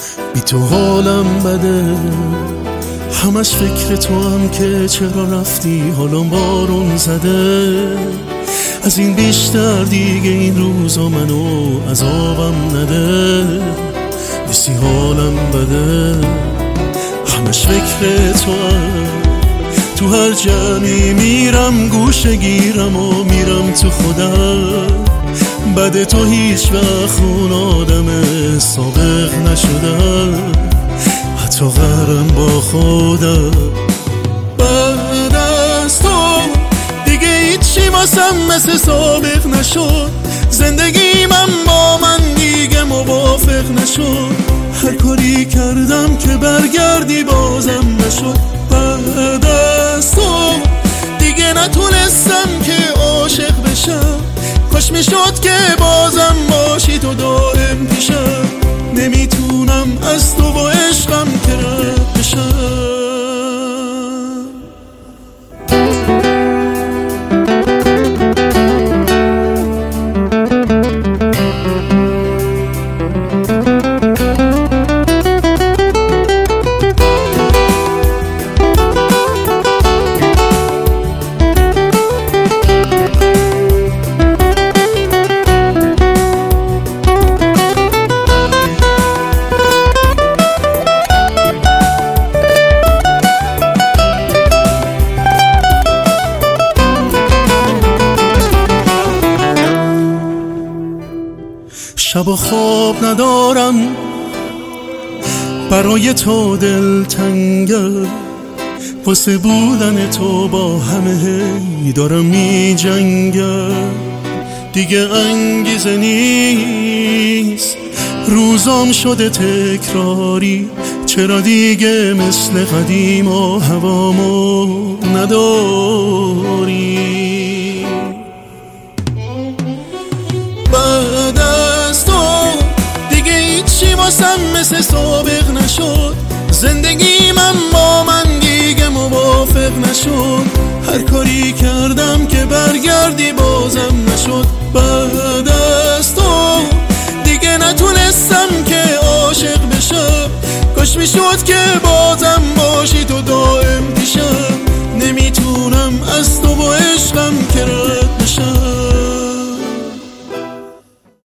بی تو حالم بده، همش فکر تو هم که چرا رفتی حالا بارون زده. از این بیشتر دیگه این روزا منو عذابم نده، نیستی حالم بده، همش فکر تو هم. تو هر جمعی میرم گوشه گیرم و میرم تو خودم، بعد تو هیچ وقت اون آدم سابق نشدم، حتی غرم با خودم. بعد از تو دیگه هیچی واسم مثل سابق نشد، زندگی من با من دیگه موافق نشد، هر کاری کردم که برگردی بازم نشد. بعد از تو دیگه نتونستم که عاشق بشم، کاش میشد که بازم باشی تو دائم پیشم، نمیتونم از تو با عشقم که رد بشم. شب و خواب ندارم برای تو دلتنگم، واسه بودن تو با همه هی دارم می جنگم، دیگه انگیزه نیست روزام شده تکراری، چرا دیگه مثل قدیم و هوامو نداری. بعد از تو دیگه هیچی واسم مثل سابق نشد، زندگی من با من دیگه موافق نشد، هر کاری کردم که برگردی با